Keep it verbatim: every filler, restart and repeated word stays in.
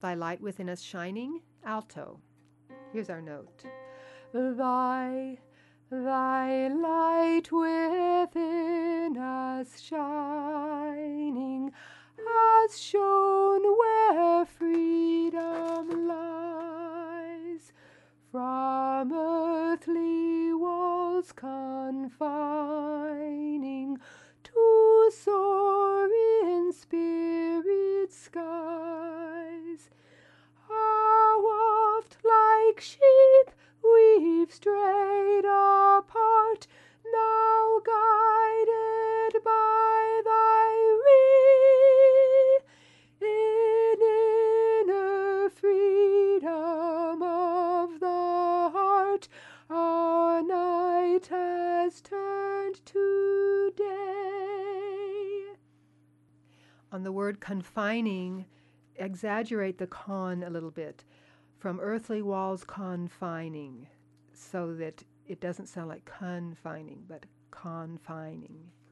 Thy light within us shining, alto. Here's our note. Thy, thy light within us shining, has shone where freedom lies, from earthly walls confining, to soar in spirit skies. How oft like sheep we've strayed apart, now guided by thy ray, in inner freedom of the heart, our night has turned to day. On the word confining, exaggerate the con a little bit. From earthly walls confining, so that it doesn't sound like confining, but confining.